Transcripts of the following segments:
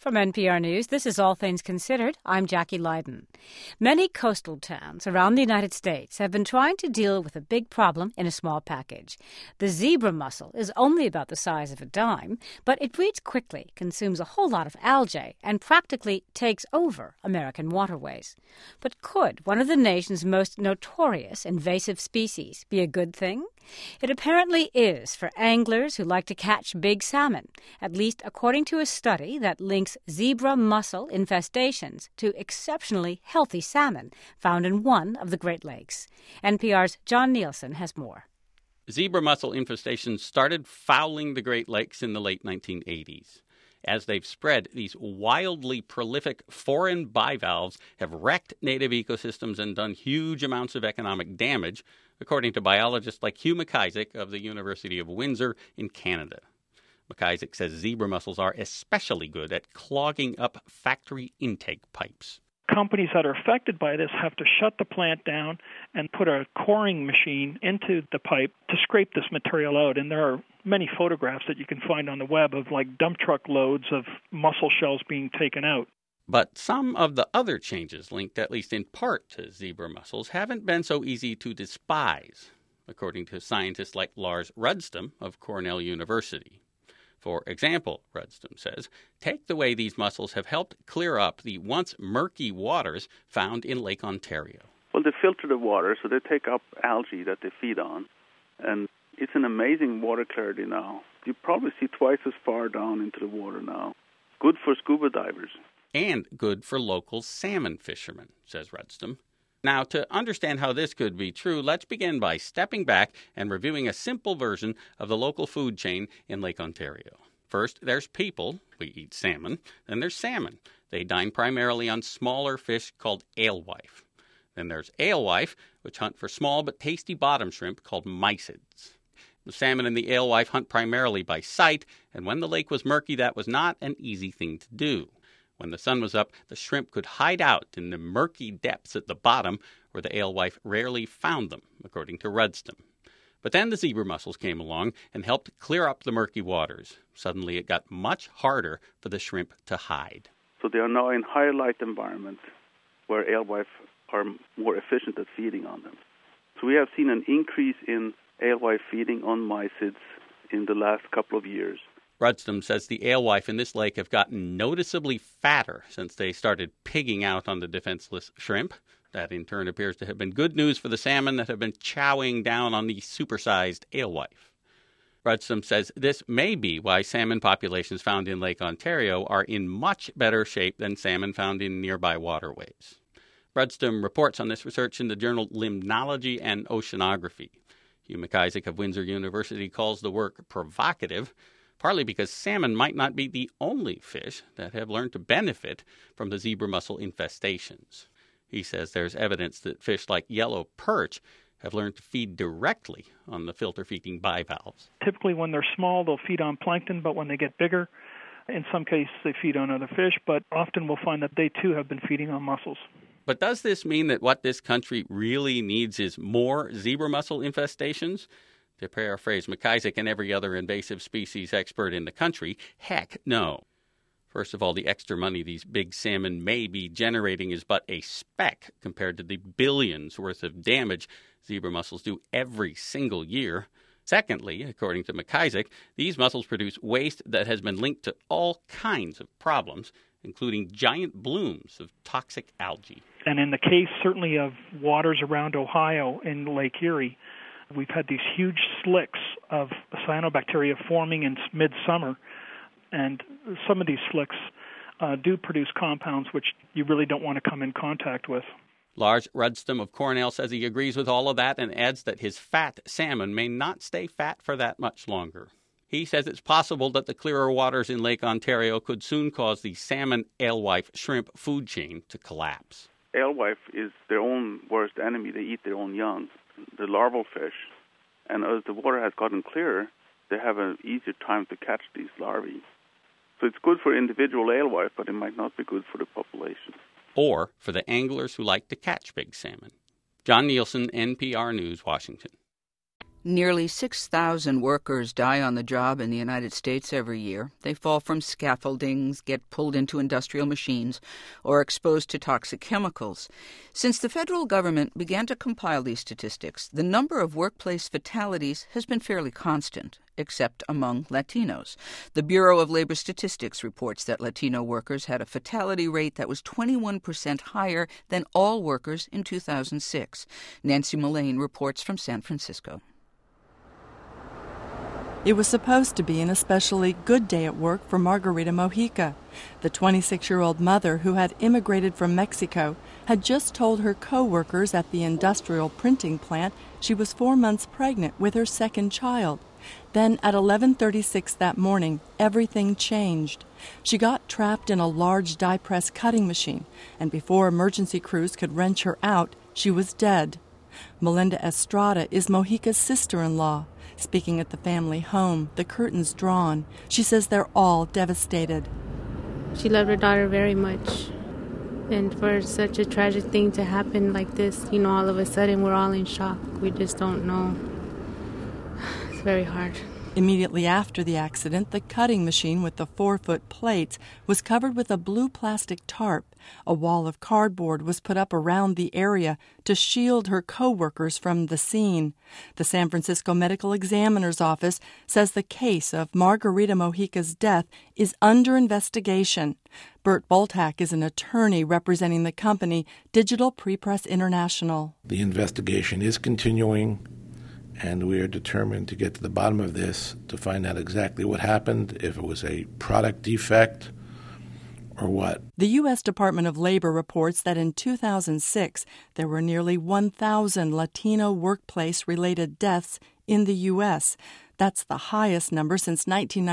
From NPR News, this is All Things Considered. I'm Jackie Leiden. Many coastal towns around the United States have been trying to deal with a big problem in a small package. The zebra mussel is only about the size of a dime, but it breeds quickly, consumes a whole lot of algae, and practically takes over American waterways. But could one of the nation's most notorious invasive species be a good thing? It apparently is for anglers who like to catch big salmon, at least according to a study that links zebra mussel infestations to exceptionally healthy salmon found in one of the Great Lakes. NPR's John Nielsen has more. Zebra mussel infestations started fouling the Great Lakes in the late 1980s. As they've spread, these wildly prolific foreign bivalves have wrecked native ecosystems and done huge amounts of economic damage, according to biologists like Hugh MacIsaac of the University of Windsor in Canada. MacIsaac says zebra mussels are especially good at clogging up factory intake pipes. Companies that are affected by this have to shut the plant down and put a coring machine into the pipe to scrape this material out. And there are many photographs that you can find on the web of like dump truck loads of mussel shells being taken out. But some of the other changes linked at least in part to zebra mussels haven't been so easy to despise, according to scientists like Lars Rudstam of Cornell University. For example, Rudstam says, take the way these mussels have helped clear up the once murky waters found in Lake Ontario. Well, they filter the water, so they take up algae that they feed on. And it's an amazing water clarity now. You probably see twice as far down into the water now. Good for scuba divers. And good for local salmon fishermen, says Rudstam. Now, to understand how this could be true, let's begin by stepping back and reviewing a simple version of the local food chain in Lake Ontario. First, there's people. We eat salmon. Then there's salmon. They dine primarily on smaller fish called alewife. Then there's alewife, which hunt for small but tasty bottom shrimp called mysids. The salmon and the alewife hunt primarily by sight, and when the lake was murky, that was not an easy thing to do. When the sun was up, the shrimp could hide out in the murky depths at the bottom where the alewife rarely found them, according to Rudstam. But then the zebra mussels came along and helped clear up the murky waters. Suddenly it got much harder for the shrimp to hide. So they are now in higher light environments where alewife are more efficient at feeding on them. So we have seen an increase in alewife feeding on mysids in the last couple of years. Rudstam says the alewife in this lake have gotten noticeably fatter since they started pigging out on the defenseless shrimp. That, in turn, appears to have been good news for the salmon that have been chowing down on the supersized alewife. Rudstam says this may be why salmon populations found in Lake Ontario are in much better shape than salmon found in nearby waterways. Rudstam reports on this research in the journal Limnology and Oceanography. Hugh MacIsaac of Windsor University calls the work provocative, partly because salmon might not be the only fish that have learned to benefit from the zebra mussel infestations. He says there's evidence that fish like yellow perch have learned to feed directly on the filter-feeding bivalves. Typically when they're small, they'll feed on plankton, but when they get bigger, in some cases they feed on other fish, but often we'll find that they too have been feeding on mussels. But does this mean that what this country really needs is more zebra mussel infestations? To paraphrase MacIsaac and every other invasive species expert in the country, heck no. First of all, the extra money these big salmon may be generating is but a speck compared to the billions worth of damage zebra mussels do every single year. Secondly, according to MacIsaac, these mussels produce waste that has been linked to all kinds of problems, including giant blooms of toxic algae. And in the case certainly of waters around Ohio in Lake Erie, we've had these huge slicks of cyanobacteria forming in midsummer, and some of these slicks do produce compounds which you really don't want to come in contact with. Lars Rudstam of Cornell says he agrees with all of that and adds that his fat salmon may not stay fat for that much longer. He says it's possible that the clearer waters in Lake Ontario could soon cause the salmon alewife shrimp food chain to collapse. Alewife is their own worst enemy. They eat their own young, the larval fish. And as the water has gotten clearer, they have an easier time to catch these larvae. So it's good for individual alewife, but it might not be good for the population. Or for the anglers who like to catch big salmon. John Nielsen, NPR News, Washington. Nearly 6,000 workers die on the job in the United States every year. They fall from scaffoldings, get pulled into industrial machines, or exposed to toxic chemicals. Since the federal government began to compile these statistics, the number of workplace fatalities has been fairly constant, except among Latinos. The Bureau of Labor Statistics reports that Latino workers had a fatality rate that was 21% higher than all workers in 2006. Nancy Mullane reports from San Francisco. It was supposed to be an especially good day at work for Margarita Mojica. The 26-year-old mother who had immigrated from Mexico had just told her co-workers at the industrial printing plant she was 4 months pregnant with her second child. Then at 11:36 that morning, everything changed. She got trapped in a large die-press cutting machine, and before emergency crews could wrench her out, she was dead. Melinda Estrada is Mojica's sister-in-law. Speaking at the family home, the curtains drawn, she says they're all devastated. She loved her daughter very much. And for such a tragic thing to happen like this, all of a sudden we're all in shock. We just don't know. It's very hard. Immediately after the accident, the cutting machine with the 4-foot plates was covered with a blue plastic tarp. A wall of cardboard was put up around the area to shield her co-workers from the scene. The San Francisco Medical Examiner's Office says the case of Margarita Mojica's death is under investigation. Bert Boltack is an attorney representing the company Digital Prepress International. The investigation is continuing, and we are determined to get to the bottom of this, to find out exactly what happened, if it was a product defect or what. The U.S. Department of Labor reports that in 2006, there were nearly 1,000 Latino workplace-related deaths in the U.S. That's the highest number since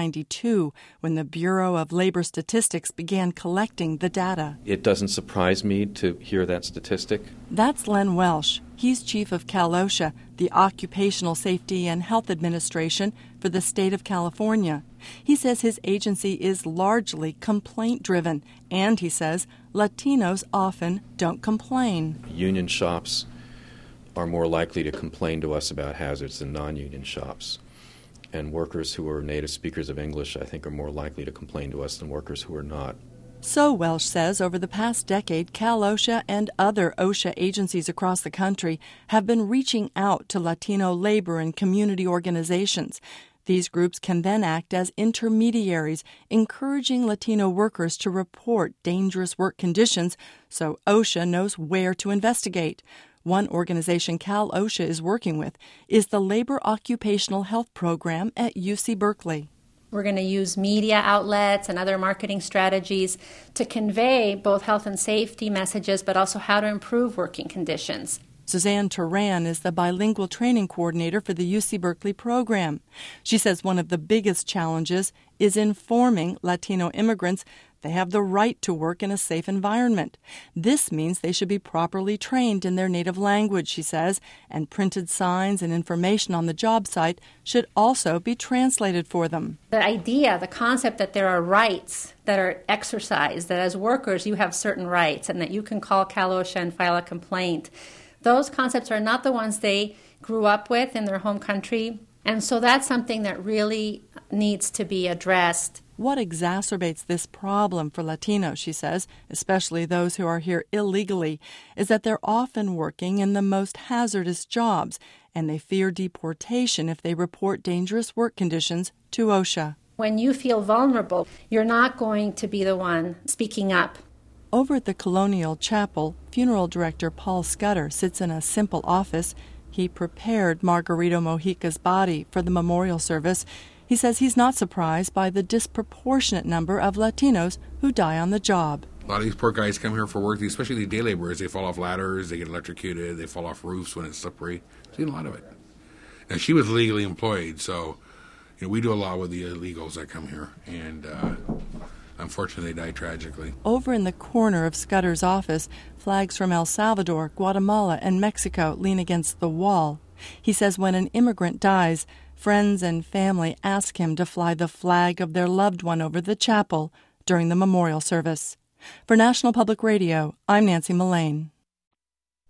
1992, when the Bureau of Labor Statistics began collecting the data. It doesn't surprise me to hear that statistic. That's Len Welsh. He's chief of CalOSHA, the Occupational Safety and Health Administration for the state of California. He says his agency is largely complaint-driven, and he says Latinos often don't complain. Union shops are more likely to complain to us about hazards than non-union shops. And workers who are native speakers of English, I think, are more likely to complain to us than workers who are not. So, Welsh says, over the past decade, CalOSHA and other OSHA agencies across the country have been reaching out to Latino labor and community organizations. These groups can then act as intermediaries, encouraging Latino workers to report dangerous work conditions so OSHA knows where to investigate. One organization CalOSHA is working with is the Labor Occupational Health Program at UC Berkeley. We're going to use media outlets and other marketing strategies to convey both health and safety messages, but also how to improve working conditions. Suzanne Turan is the bilingual training coordinator for the UC Berkeley program. She says one of the biggest challenges is informing Latino immigrants they have the right to work in a safe environment. This means they should be properly trained in their native language, she says, and printed signs and information on the job site should also be translated for them. The idea, the concept that there are rights that are exercised, that as workers you have certain rights and that you can call CalOSHA and file a complaint, those concepts are not the ones they grew up with in their home country. And so that's something that really needs to be addressed. What exacerbates this problem for Latinos, she says, especially those who are here illegally, is that they're often working in the most hazardous jobs, and they fear deportation if they report dangerous work conditions to OSHA. When you feel vulnerable, you're not going to be the one speaking up. Over at the Colonial Chapel, funeral director Paul Scudder sits in a simple office. He prepared Margarita Mojica's body for the memorial service. He says he's not surprised by the disproportionate number of Latinos who die on the job. A lot of these poor guys come here for work, especially the day laborers. They fall off ladders, they get electrocuted, they fall off roofs when it's slippery. I've seen a lot of it. Now, she was legally employed, so we do a lot with the illegals that come here, and unfortunately they die tragically. Over in the corner of Scudder's office, flags from El Salvador, Guatemala, and Mexico lean against the wall. He says when an immigrant dies, friends and family ask him to fly the flag of their loved one over the chapel during the memorial service. For National Public Radio, I'm Nancy Mullane.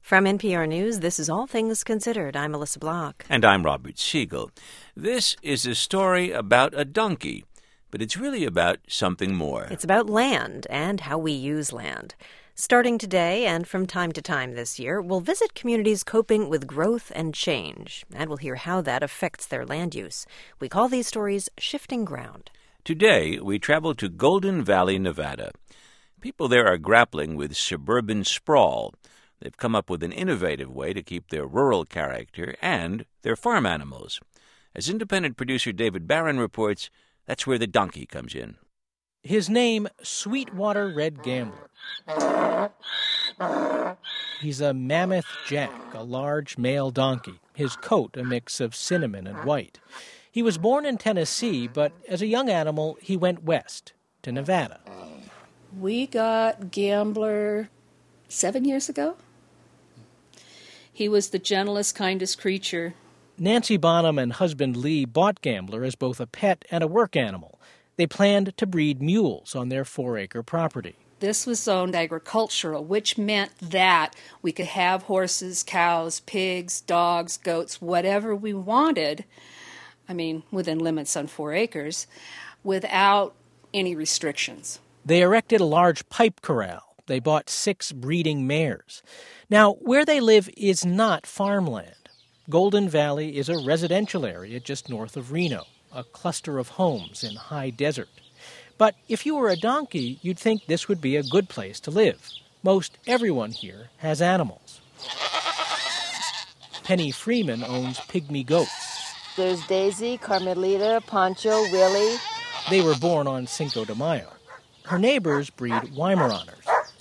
From NPR News, this is All Things Considered. I'm Melissa Block. And I'm Robert Siegel. This is a story about a donkey, but it's really about something more. It's about land and how we use land. Starting today and from time to time this year, we'll visit communities coping with growth and change, and we'll hear how that affects their land use. We call these stories Shifting Ground. Today, we travel to Golden Valley, Nevada. People there are grappling with suburban sprawl. They've come up with an innovative way to keep their rural character and their farm animals. As independent producer David Barron reports, that's where the donkey comes in. His name, Sweetwater Red Gambler. He's a mammoth jack, a large male donkey, his coat a mix of cinnamon and white. He was born in Tennessee, but as a young animal, he went west to Nevada. We got Gambler 7 years ago. He was the gentlest, kindest creature. Nancy Bonham and husband Lee bought Gambler as both a pet and a work animal. They planned to breed mules on their 4-acre property. This was zoned agricultural, which meant that we could have horses, cows, pigs, dogs, goats, whatever we wanted, within limits on 4 acres, without any restrictions. They erected a large pipe corral. They bought 6 breeding mares. Now, where they live is not farmland. Golden Valley is a residential area just north of Reno, a cluster of homes in high desert. But if you were a donkey, you'd think this would be a good place to live. Most everyone here has animals. Penny Freeman owns pygmy goats. There's Daisy, Carmelita, Pancho, Willie. They were born on Cinco de Mayo. Her neighbors breed Weimaraners.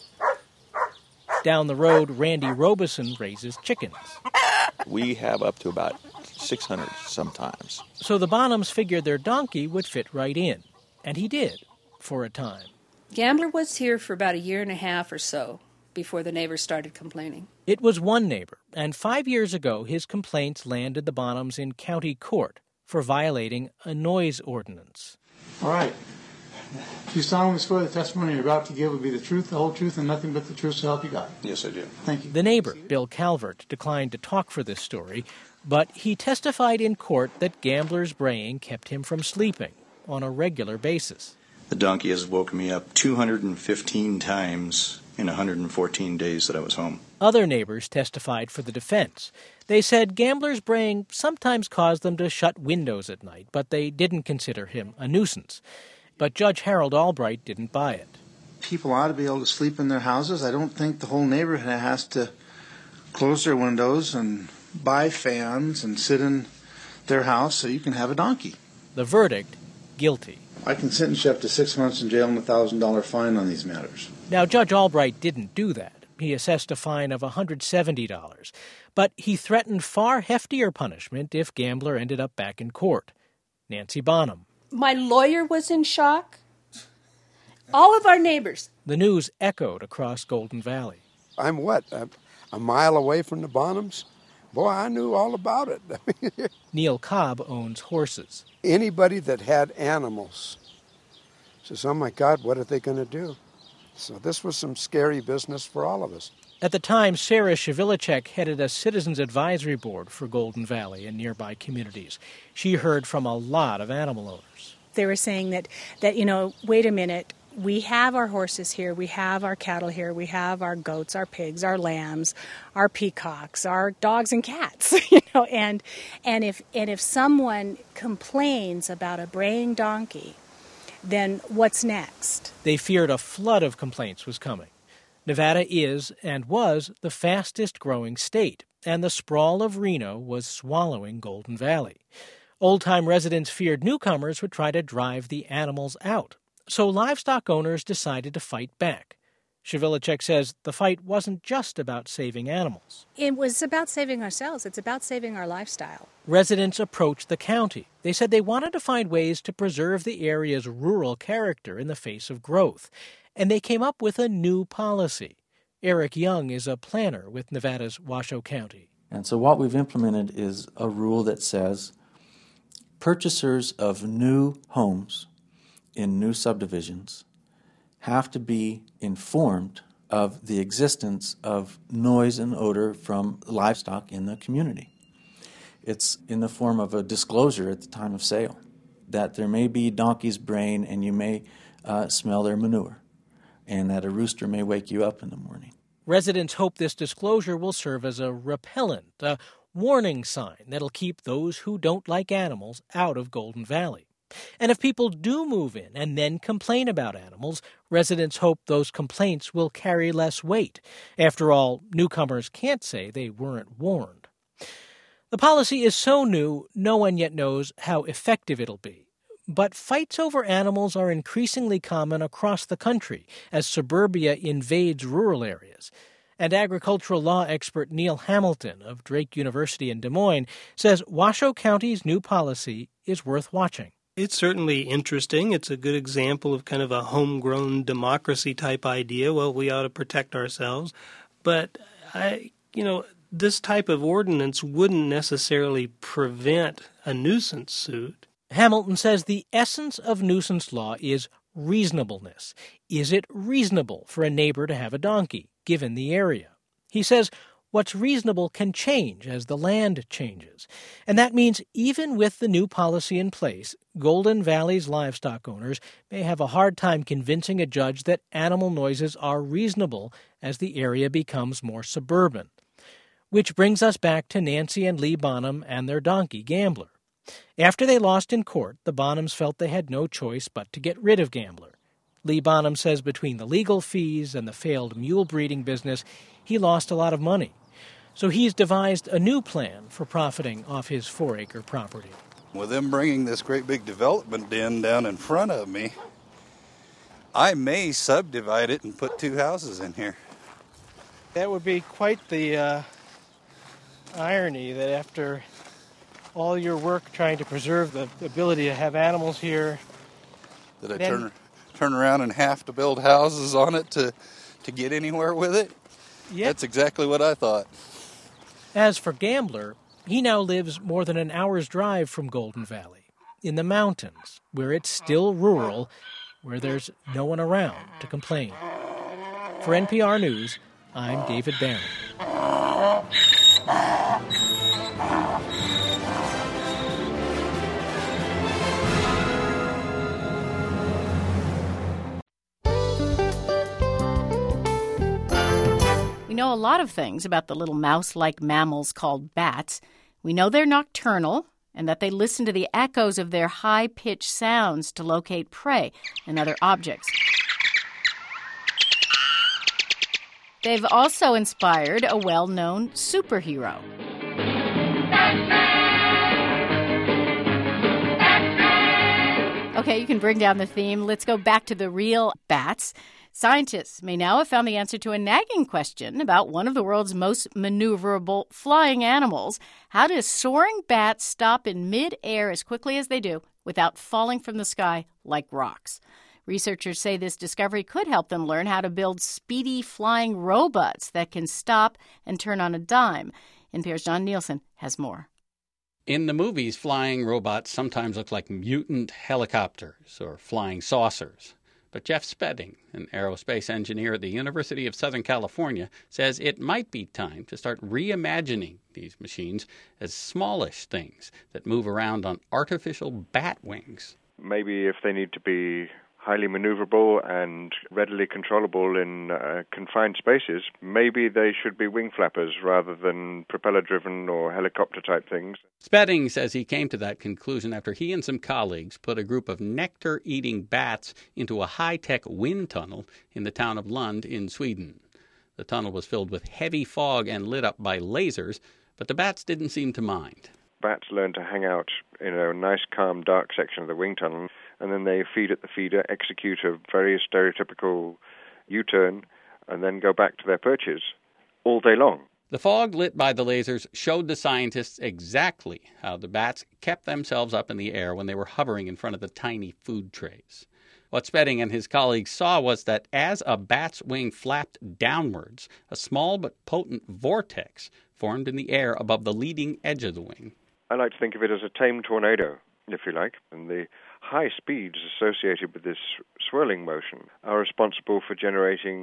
Down the road, Randy Robeson raises chickens. We have up to about 600 sometimes. So the Bonhams figured their donkey would fit right in. And he did, for a time. Gambler was here for about 1.5 years or so before the neighbors started complaining. It was one neighbor, and 5 years ago his complaints landed the Bonhams in county court for violating a noise ordinance. All right. Do you solemnly swear the testimony you're about to give will be the truth, the whole truth, and nothing but the truth so help you God? Yes, I do. Thank you. The neighbor, Bill Calvert, declined to talk for this story, but he testified in court that Gambler's braying kept him from sleeping on a regular basis. The donkey has woken me up 215 times in 114 days that I was home. Other neighbors testified for the defense. They said Gambler's braying sometimes caused them to shut windows at night, but they didn't consider him a nuisance. But Judge Harold Albright didn't buy it. People ought to be able to sleep in their houses. I don't think the whole neighborhood has to close their windows and buy fans and sit in their house so you can have a donkey. The verdict, guilty. I can sentence you up to 6 months in jail and a $1,000 fine on these matters. Now, Judge Albright didn't do that. He assessed a fine of $170, but he threatened far heftier punishment if Gambler ended up back in court. Nancy Bonham. My lawyer was in shock. All of our neighbors. The news echoed across Golden Valley. I'm what, a mile away from the Bonhams? Boy, I knew all about it. Neil Cobb owns horses. Anybody that had animals says, oh my God, what are they going to do? So this was some scary business for all of us. At the time, Sarah Shavilicek headed a citizens advisory board for Golden Valley and nearby communities. She heard from a lot of animal owners. They were saying that wait a minute, we have our horses here, we have our cattle here, we have our goats, our pigs, our lambs, our peacocks, our dogs and cats, and if someone complains about a braying donkey, then what's next? They feared a flood of complaints was coming. Nevada is and was the fastest growing state, and the sprawl of Reno was swallowing Golden Valley. Old-time residents feared newcomers would try to drive the animals out, so livestock owners decided to fight back. Shavilicek says the fight wasn't just about saving animals. It was about saving ourselves. It's about saving our lifestyle. Residents approached the county. They said they wanted to find ways to preserve the area's rural character in the face of growth, and they came up with a new policy. Eric Young is a planner with Nevada's Washoe County. And so what we've implemented is a rule that says purchasers of new homes in new subdivisions have to be informed of the existence of noise and odor from livestock in the community. It's in the form of a disclosure at the time of sale that there may be donkey's brain and you may smell their manure, and that a rooster may wake you up in the morning. Residents hope this disclosure will serve as a repellent, a warning sign that'll keep those who don't like animals out of Golden Valley. And if people do move in and then complain about animals, residents hope those complaints will carry less weight. After all, newcomers can't say they weren't warned. The policy is so new, no one yet knows how effective it'll be. But fights over animals are increasingly common across the country as suburbia invades rural areas. And agricultural law expert Neil Hamilton of Drake University in Des Moines says Washoe County's new policy is worth watching. It's certainly interesting. It's a good example of kind of a homegrown democracy type idea. Well, we ought to protect ourselves. But this type of ordinance wouldn't necessarily prevent a nuisance suit. Hamilton says the essence of nuisance law is reasonableness. Is it reasonable for a neighbor to have a donkey, given the area? He says what's reasonable can change as the land changes. And that means even with the new policy in place, Golden Valley's livestock owners may have a hard time convincing a judge that animal noises are reasonable as the area becomes more suburban. Which brings us back to Nancy and Lee Bonham and their donkey, Gambler. After they lost in court, the Bonhams felt they had no choice but to get rid of Gambler. Lee Bonham says between the legal fees and the failed mule breeding business, he lost a lot of money. So he's devised a new plan for profiting off his 4-acre property. With them bringing this great big development den down in front of me, I may subdivide it and put 2 houses in here. That would be quite the irony that after all your work trying to preserve the ability to have animals here, that I turn around and have to build houses on it to get anywhere with it? Yep. That's exactly what I thought. As for Gambler, he now lives more than an hour's drive from Golden Valley, in the mountains, where it's still rural, where there's no one around to complain. For NPR News, I'm David Barron. We know a lot of things about the little mouse-like mammals called bats. We know they're nocturnal and that they listen to the echoes of their high-pitched sounds to locate prey and other objects. They've also inspired a well-known superhero. Okay, you can bring down the theme. Let's go back to the real bats. Scientists may now have found the answer to a nagging question about one of the world's most maneuverable flying animals. How do soaring bats stop in mid-air as quickly as they do without falling from the sky like rocks? Researchers say this discovery could help them learn how to build speedy flying robots that can stop and turn on a dime. NPR's John Nielsen has more. In the movies, flying robots sometimes look like mutant helicopters or flying saucers. But Jeff Spedding, an aerospace engineer at the University of Southern California, says it might be time to start reimagining these machines as smallish things that move around on artificial bat wings. Maybe if they need to be highly maneuverable and readily controllable in confined spaces, maybe they should be wing flappers rather than propeller-driven or helicopter-type things. Spedding says he came to that conclusion after he and some colleagues put a group of nectar-eating bats into a high-tech wind tunnel in the town of Lund in Sweden. The tunnel was filled with heavy fog and lit up by lasers, but the bats didn't seem to mind. Bats learn to hang out in a nice, calm, dark section of the wind tunnel, and then they feed at the feeder, execute a very stereotypical U-turn, and then go back to their perches all day long. The fog lit by the lasers showed the scientists exactly how the bats kept themselves up in the air when they were hovering in front of the tiny food trays. What Spedding and his colleagues saw was that as a bat's wing flapped downwards, a small but potent vortex formed in the air above the leading edge of the wing. I like to think of it as a tame tornado, if you like, and the high speeds associated with this swirling motion are responsible for generating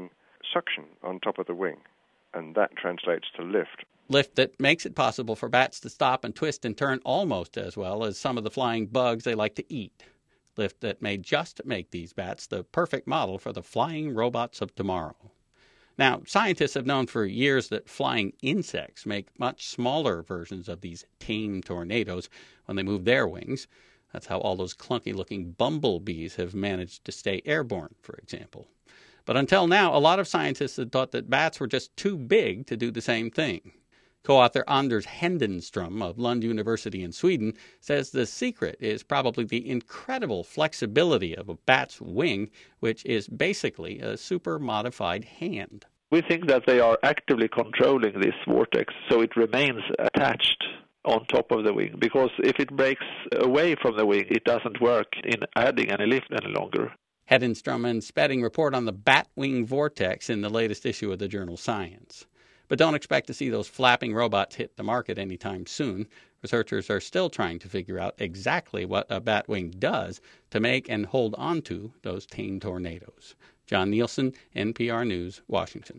suction on top of the wing, and that translates to lift. Lift that makes it possible for bats to stop and twist and turn almost as well as some of the flying bugs they like to eat. Lift that may just make these bats the perfect model for the flying robots of tomorrow. Now, scientists have known for years that flying insects make much smaller versions of these tame tornadoes when they move their wings. That's how all those clunky-looking bumblebees have managed to stay airborne, for example. But until now, a lot of scientists had thought that bats were just too big to do the same thing. Co-author Anders Hendenström of Lund University in Sweden says the secret is probably the incredible flexibility of a bat's wing, which is basically a super-modified hand. We think that they are actively controlling this vortex so it remains attached on top of the wing, because if it breaks away from the wing, it doesn't work in adding any lift any longer. Hendenström and Spedding report on the bat wing vortex in the latest issue of the journal Science. But don't expect to see those flapping robots hit the market anytime soon. Researchers are still trying to figure out exactly what a bat wing does to make and hold onto those tame tornadoes. John Nielsen, NPR News, Washington.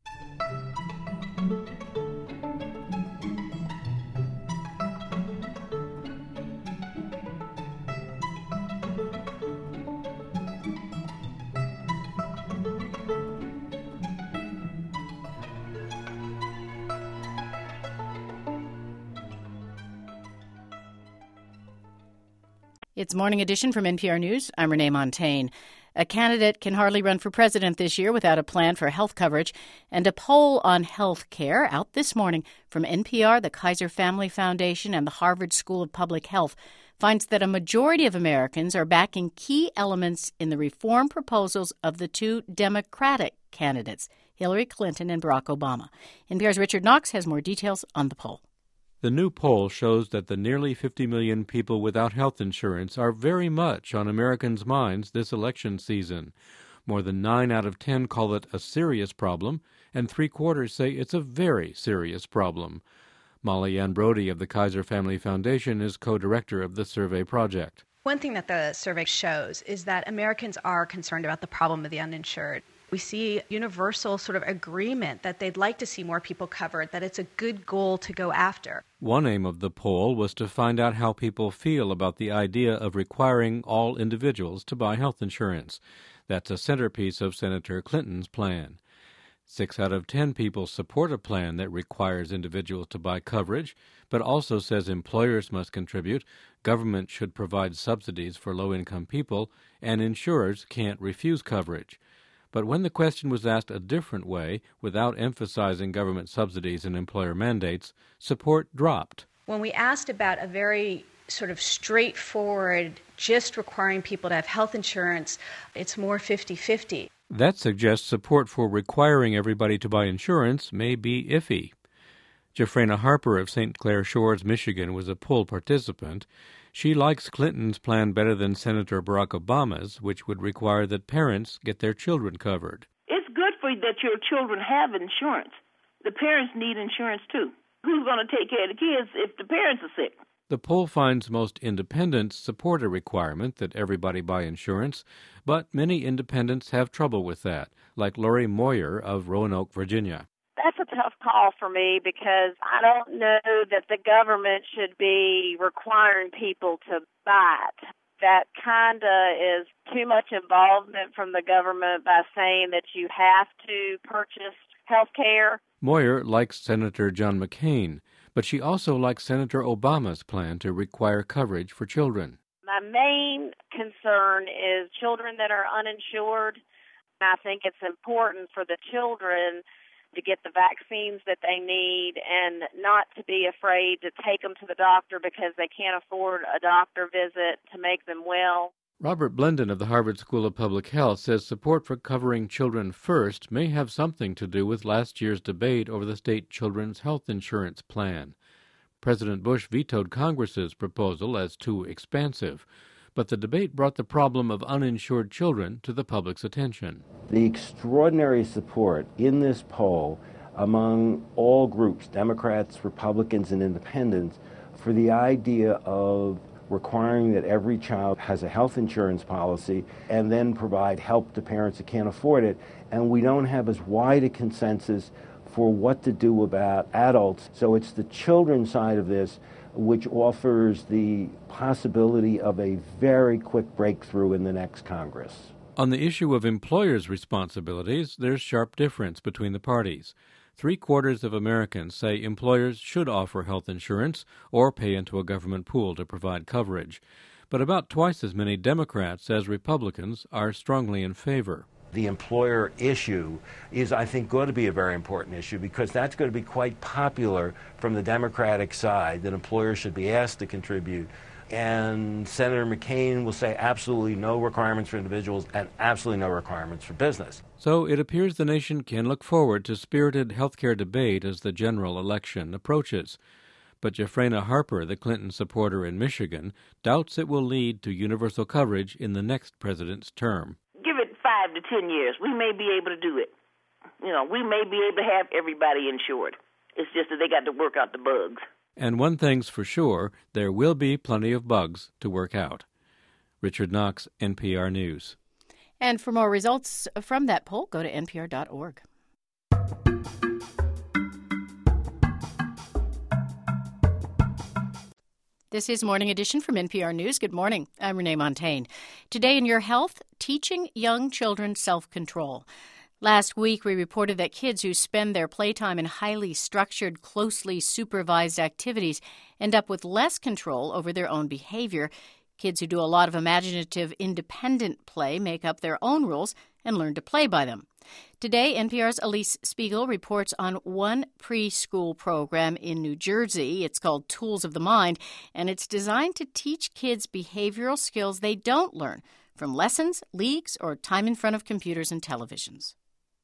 It's Morning Edition from NPR News. I'm Renee Montaigne. A candidate can hardly run for president this year without a plan for health coverage. And a poll on health care out this morning from NPR, the Kaiser Family Foundation, and the Harvard School of Public Health finds that a majority of Americans are backing key elements in the reform proposals of the two Democratic candidates, Hillary Clinton and Barack Obama. NPR's Richard Knox has more details on the poll. The new poll shows that the nearly 50 million people without health insurance are very much on Americans' minds this election season. More than 9 out of 10 call it a serious problem, and 3/4 say it's a very serious problem. Molly Ann Brody of the Kaiser Family Foundation is co-director of the survey project. One thing that the survey shows is that Americans are concerned about the problem of the uninsured. We see universal sort of agreement that they'd like to see more people covered, that it's a good goal to go after. One aim of the poll was to find out how people feel about the idea of requiring all individuals to buy health insurance. That's a centerpiece of Senator Clinton's plan. 6 out of 10 people support a plan that requires individuals to buy coverage, but also says employers must contribute, government should provide subsidies for low-income people, and insurers can't refuse coverage. But when the question was asked a different way, without emphasizing government subsidies and employer mandates, support dropped. When we asked about a very sort of straightforward, just requiring people to have health insurance, it's more 50-50. That suggests support for requiring everybody to buy insurance may be iffy. Jeffrena Harper of St. Clair Shores, Michigan, was a poll participant. She likes Clinton's plan better than Senator Barack Obama's, which would require that parents get their children covered. It's good for you that your children have insurance. The parents need insurance, too. Who's going to take care of the kids if the parents are sick? The poll finds most independents support a requirement that everybody buy insurance, but many independents have trouble with that, like Lori Moyer of Roanoke, Virginia. That's a tough call for me because I don't know that the government should be requiring people to buy it. That kind of is too much involvement from the government by saying that you have to purchase health care. Moyer likes Senator John McCain, but she also likes Senator Obama's plan to require coverage for children. My main concern is children that are uninsured. I think it's important for the children to get the vaccines that they need and not to be afraid to take them to the doctor because they can't afford a doctor visit to make them well. Robert Blendon of the Harvard School of Public Health says support for covering children first may have something to do with last year's debate over the state children's health insurance plan. President Bush vetoed Congress's proposal as too expansive, but the debate brought the problem of uninsured children to the public's attention. The extraordinary support in this poll among all groups, Democrats, Republicans, and Independents, for the idea of requiring that every child has a health insurance policy, and then provide help to parents that can't afford it. And we don't have as wide a consensus for what to do about adults. So it's the children's side of this which offers the possibility of a very quick breakthrough in the next Congress. On the issue of employers' responsibilities, there's sharp difference between the parties. 3/4 of Americans say employers should offer health insurance or pay into a government pool to provide coverage. But about twice as many Democrats as Republicans are strongly in favor. The employer issue is, I think, going to be a very important issue because that's going to be quite popular from the Democratic side, that employers should be asked to contribute. And Senator McCain will say absolutely no requirements for individuals and absolutely no requirements for business. So it appears the nation can look forward to spirited health care debate as the general election approaches. But Jeffrena Harper, the Clinton supporter in Michigan, doubts it will lead to universal coverage in the next president's term. Give it 5 to 10 years. We may be able to do it. We may be able to have everybody insured. It's just that they got to work out the bugs. And one thing's for sure, there will be plenty of bugs to work out. Richard Knox, NPR News. And for more results from that poll, go to npr.org. This is Morning Edition from NPR News. Good morning. I'm Renee Montaigne. Today in Your Health, teaching young children self-control. Last week, we reported that kids who spend their playtime in highly structured, closely supervised activities end up with less control over their own behavior. Kids who do a lot of imaginative, independent play make up their own rules and learn to play by them. Today, NPR's Elise Spiegel reports on one preschool program in New Jersey. It's called Tools of the Mind, and it's designed to teach kids behavioral skills they don't learn from lessons, leagues, or time in front of computers and televisions.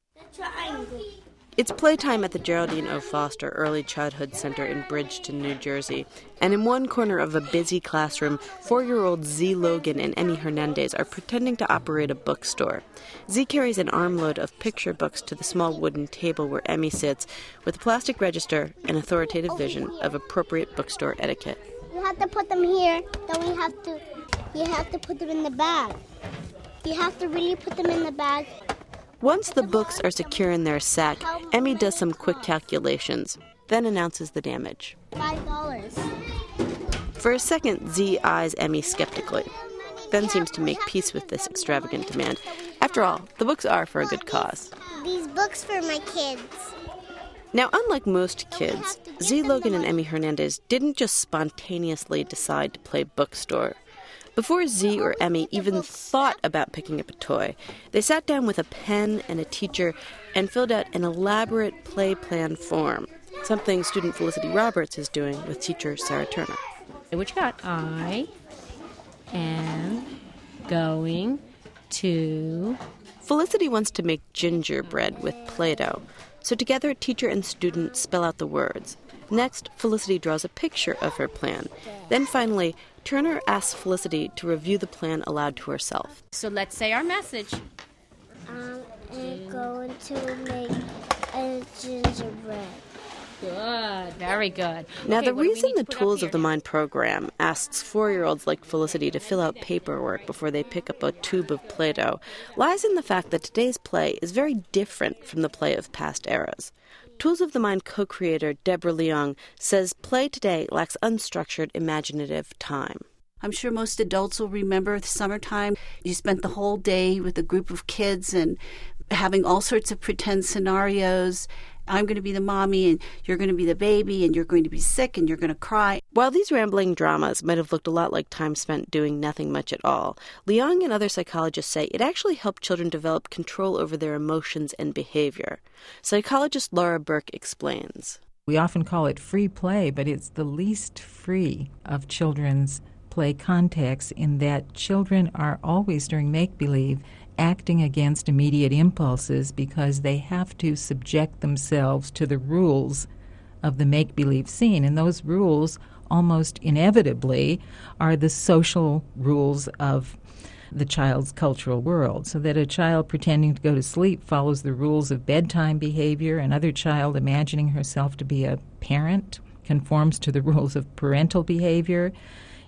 It's playtime at the Geraldine O. Foster Early Childhood Center in Bridgeton, New Jersey. And in one corner of a busy classroom, 4-year-old Z. Logan and Emmy Hernandez are pretending to operate a bookstore. Z carries an armload of picture books to the small wooden table where Emmy sits, with a plastic register and authoritative vision of appropriate bookstore etiquette. You have to put them here, then you have to put them in the bag. You have to really put them in the bag. Once the books are secure in their sack, Emmy does some quick calculations, then announces the damage. $5. For a second, Z eyes Emmy skeptically, then seems to make peace with this extravagant demand. After all, the books are for a good cause. These books for my kids. Now, unlike most kids, Z. Logan and Emmy Hernandez didn't just spontaneously decide to play bookstore. Before Z or Emmy even thought about picking up a toy, they sat down with a pen and a teacher and filled out an elaborate play plan form, something student Felicity Roberts is doing with teacher Sarah Turner. What you got? I am going to... Felicity wants to make gingerbread with Play-Doh, so together teacher and student spell out the words. Next, Felicity draws a picture of her plan. Then finally, Turner asks Felicity to review the plan aloud to herself. So let's say our message. I'm going to make a gingerbread. Good. Very good. Now, okay, the reason the Tools of the Mind program asks 4-year-olds like Felicity to fill out paperwork before they pick up a tube of Play-Doh lies in the fact that today's play is very different from the play of past eras. Tools of the Mind co-creator Deborah Leong says play today lacks unstructured, imaginative time. I'm sure most adults will remember the summertime. You spent the whole day with a group of kids and having all sorts of pretend scenarios. I'm going to be the mommy, and you're going to be the baby, and you're going to be sick, and you're going to cry. While these rambling dramas might have looked a lot like time spent doing nothing much at all, Leong and other psychologists say it actually helped children develop control over their emotions and behavior. Psychologist Laura Burke explains. We often call it free play, but it's the least free of children's play contexts in that children are always, during make-believe, acting against immediate impulses because they have to subject themselves to the rules of the make-believe scene. And those rules, almost inevitably, are the social rules of the child's cultural world. So that a child pretending to go to sleep follows the rules of bedtime behavior, another child imagining herself to be a parent conforms to the rules of parental behavior.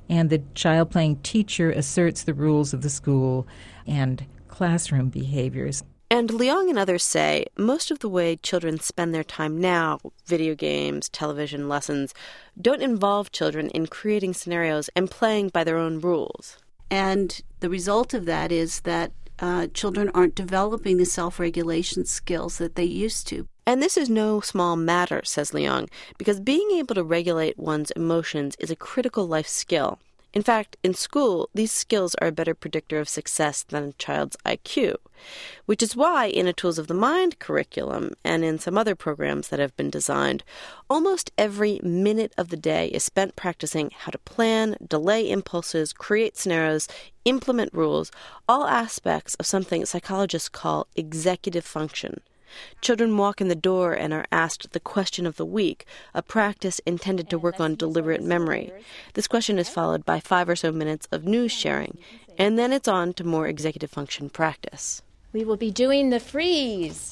and the child playing teacher asserts the rules of the school and classroom behaviors. And Leong and others say most of the way children spend their time now, video games, television, lessons, don't involve children in creating scenarios and playing by their own rules. And the result of that is that children aren't developing the self-regulation skills that they used to. And this is no small matter, says Leong, because being able to regulate one's emotions is a critical life skill. In fact, in school, these skills are a better predictor of success than a child's IQ, which is why in a Tools of the Mind curriculum and in some other programs that have been designed, almost every minute of the day is spent practicing how to plan, delay impulses, create scenarios, implement rules, all aspects of something psychologists call executive function. Children walk in the door and are asked the question of the week, a practice intended to work on deliberate memory. This question is followed by 5 or so minutes of news sharing, and then it's on to more executive function practice. We will be doing the freeze.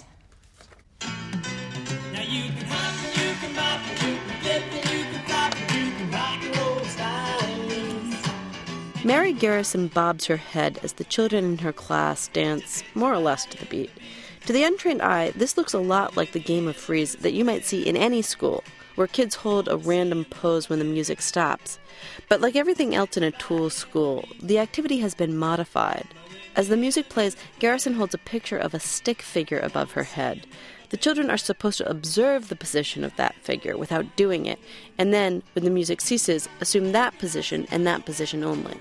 Now you can hop and you can bop and you can flip and you can flop and you can rock and roll style. Mary Garrison bobs her head as the children in her class dance more or less to the beat. To the untrained eye, this looks a lot like the game of freeze that you might see in any school, where kids hold a random pose when the music stops. But like everything else in a Tools school, the activity has been modified. As the music plays, Garrison holds a picture of a stick figure above her head. The children are supposed to observe the position of that figure without doing it, and then, when the music ceases, assume that position and that position only.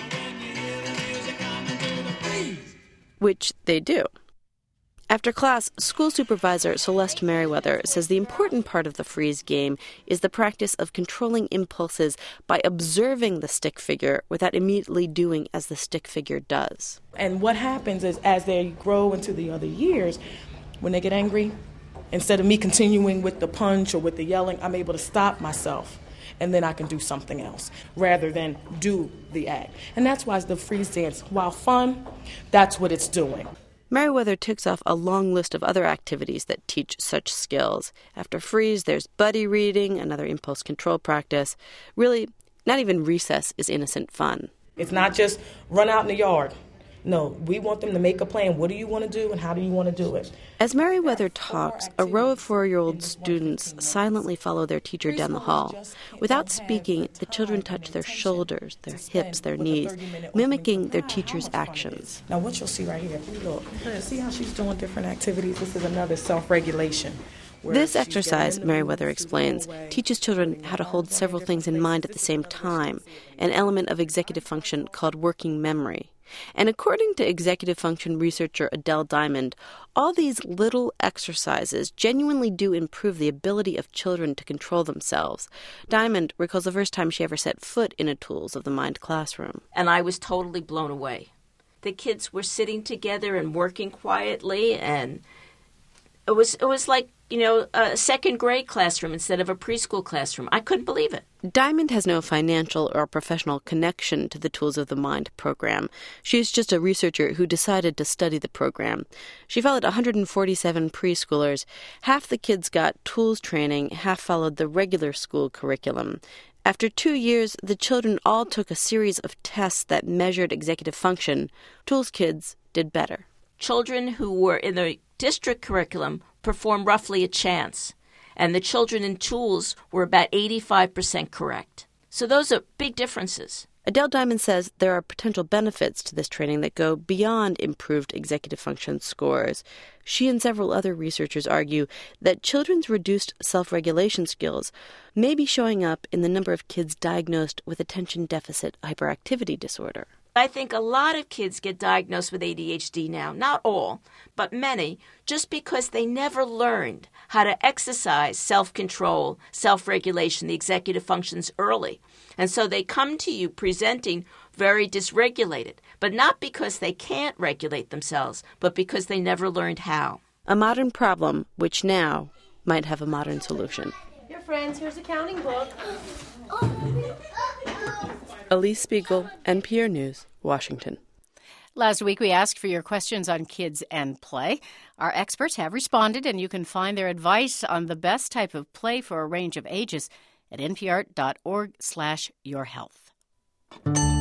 Which they do. After class, school supervisor Celeste Merriweather says the important part of the freeze game is the practice of controlling impulses by observing the stick figure without immediately doing as the stick figure does. And what happens is as they grow into the other years, when they get angry, instead of me continuing with the punch or with the yelling, I'm able to stop myself. And then I can do something else rather than do the act. And that's why the freeze dance, while fun, that's what it's doing. Merriweather ticks off a long list of other activities that teach such skills. After freeze, there's buddy reading, another impulse control practice. Really, not even recess is innocent fun. It's not just run out in the yard. No, we want them to make a plan. What do you want to do and how do you want to do it? As Merriweather talks, a row of 4-year-old students silently follow their teacher down the hall. Without speaking, the children touch their shoulders, their hips, their knees, mimicking their teacher's actions. Now what you'll see right here, if you look, see how she's doing different activities? This is another self-regulation. This exercise, Merriweather explains, teaches children how to hold several things in mind at the same time, an element of executive function called working memory. And according to executive function researcher Adele Diamond, all these little exercises genuinely do improve the ability of children to control themselves. Diamond recalls the first time she ever set foot in a Tools of the Mind classroom. And I was totally blown away. The kids were sitting together and working quietly, and it was like, a second grade classroom instead of a preschool classroom. I couldn't believe it. Diamond has no financial or professional connection to the Tools of the Mind program. She's just a researcher who decided to study the program. She followed 147 preschoolers. Half the kids got tools training, half followed the regular school curriculum. After 2 years, the children all took a series of tests that measured executive function. Tools kids did better. Children who were in the district curriculum performed roughly a chance, and the children in Tools were about 85% correct. So those are big differences. Adele Diamond says there are potential benefits to this training that go beyond improved executive function scores. She and several other researchers argue that children's reduced self-regulation skills may be showing up in the number of kids diagnosed with attention deficit hyperactivity disorder. I think a lot of kids get diagnosed with ADHD now, not all, but many, just because they never learned how to exercise self-control, self-regulation, the executive functions early. And so they come to you presenting very dysregulated, but not because they can't regulate themselves, but because they never learned how. A modern problem which now might have a modern solution. Your friends, here's a counting book. Elise Spiegel, NPR News, Washington. Last week, we asked for your questions on kids and play. Our experts have responded, and you can find their advice on the best type of play for a range of ages at npr.org/yourhealth. you.